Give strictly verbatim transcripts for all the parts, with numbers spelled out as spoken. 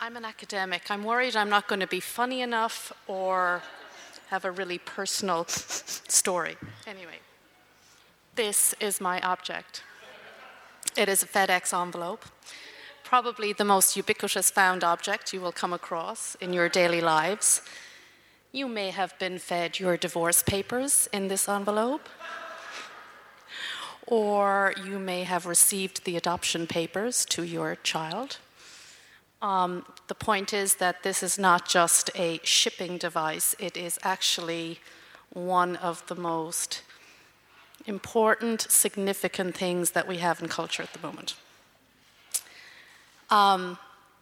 I'm an academic. I'm worried I'm not going to be funny enough or have a really personal story. Anyway, this is my object. It is a FedEx envelope, probably the most ubiquitous found object you will come across in your daily lives. You may have been fed your divorce papers in this envelope, or you may have received the adoption papers to your child. Um, the point is that this is not just a shipping device, it is actually one of the most important, significant things that we have in culture at the moment. Um,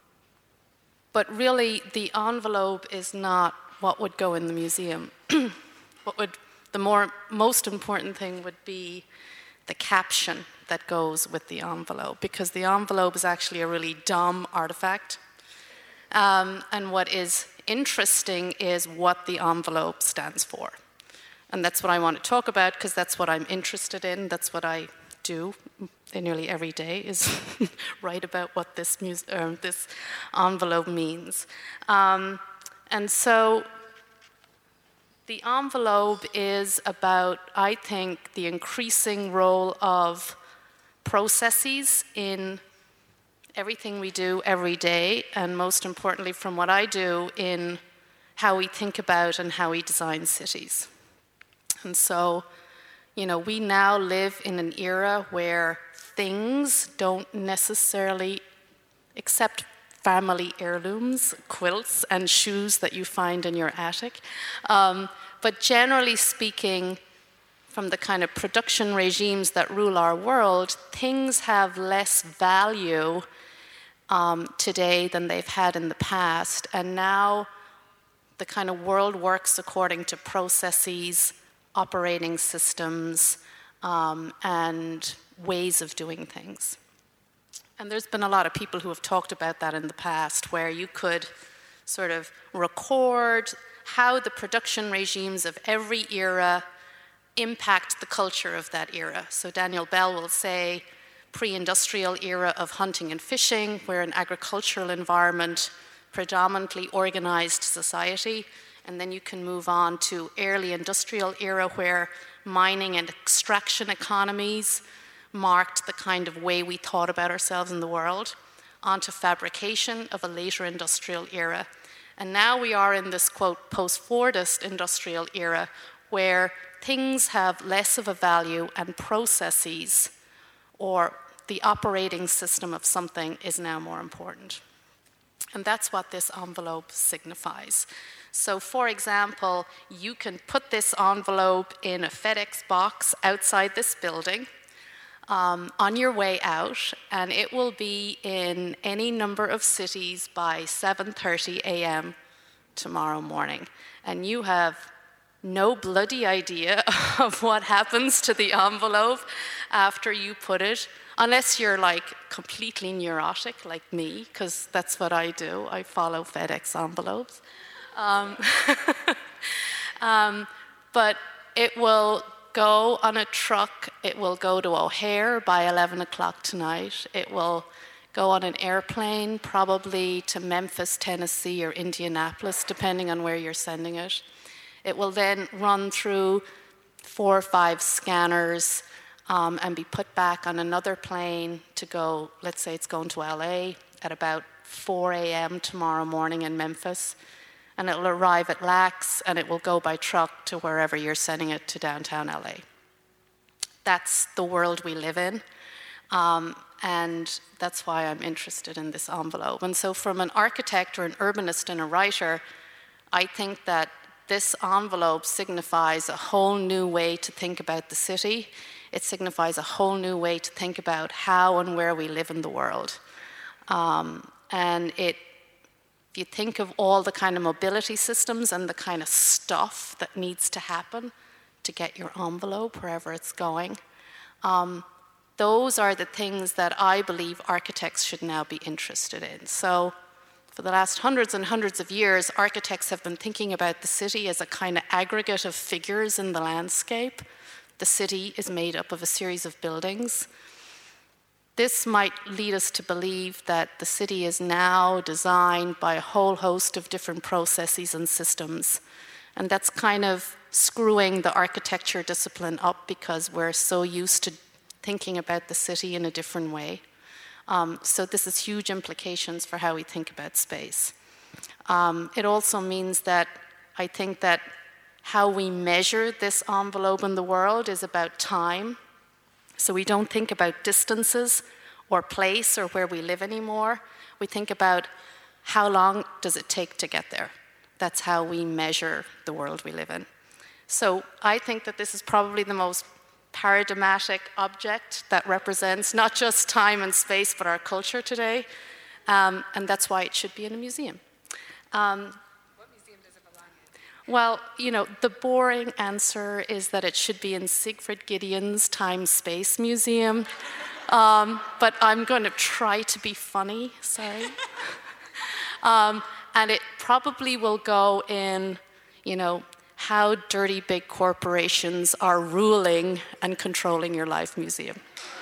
but really, the envelope is not what would go in the museum. What would, the more, most important thing would be the caption that goes with the envelope, because the envelope is actually a really dumb artifact. Um, and what is interesting is what the envelope stands for. And that's what I want to talk about, because that's what I'm interested in. That's what I do nearly every day, is write about what this, mus- uh, this envelope means. Um, and so the envelope is about, I think, the increasing role of processes in everything we do every day, and most importantly, from what I do, in how we think about and how we design cities. And so, you know, we now live in an era where things don't necessarily, except family heirlooms, quilts, and shoes that you find in your attic. Um, but generally speaking, from the kind of production regimes that rule our world, things have less value um, today than they've had in the past. And now the kind of world works according to processes, operating systems, um, and ways of doing things. And there's been a lot of people who have talked about that in the past, where you could sort of record how the production regimes of every era impact the culture of that era. So Daniel Bell will say pre-industrial era of hunting and fishing, where an agricultural environment predominantly organized society. And then you can move on to early industrial era, where mining and extraction economies marked the kind of way we thought about ourselves in the world, onto fabrication of a later industrial era. And now we are in this, quote, post-Fordist industrial era, where things have less of a value and processes, or the operating system of something, is now more important. And that's what this envelope signifies. So, for example, you can put this envelope in a FedEx box outside this building, Um, on your way out, and it will be in any number of cities by seven thirty a.m. tomorrow morning. And you have no bloody idea of what happens to the envelope after you put it, unless you're like completely neurotic like me, because that's what I do. I follow FedEx envelopes. Um, um, but it will go on a truck, it will go to O'Hare by eleven o'clock tonight. It will go on an airplane, probably to Memphis, Tennessee, or Indianapolis, depending on where you're sending it. It will then run through four or five scanners um, and be put back on another plane to go, let's say it's going to L A at about four a.m. tomorrow morning in Memphis. And it will arrive at Lax, and it will go by truck to wherever you're sending it to downtown L A. That's the world we live in, um, and that's why I'm interested in this envelope. And so from an architect or an urbanist and a writer, I think that this envelope signifies a whole new way to think about the city. It signifies a whole new way to think about how and where we live in the world. Um, and it If you think of all the kind of mobility systems and the kind of stuff that needs to happen to get your envelope wherever it's going, um, those are the things that I believe architects should now be interested in. So for the last hundreds and hundreds of years, architects have been thinking about the city as a kind of aggregate of figures in the landscape. The city is made up of a series of buildings. This might lead us to believe that the city is now designed by a whole host of different processes and systems. And that's kind of screwing the architecture discipline up because we're so used to thinking about the city in a different way. Um, so this has huge implications for how we think about space. Um, it also means that I think that how we measure this envelope in the world is about time. So we don't think about distances or place or where we live anymore. We think about how long does it take to get there. That's how we measure the world we live in. So I think that this is probably the most paradigmatic object that represents not just time and space, but our culture today. Um, and that's why it should be in a museum. Um, what museum does it belong in? Well, you know, the boring answer is that it should be in Siegfried Gideon's Time-Space Museum. Um, but I'm going to try to be funny, sorry. um, and it probably will go in, you know, how dirty big corporations are ruling and controlling your life museum.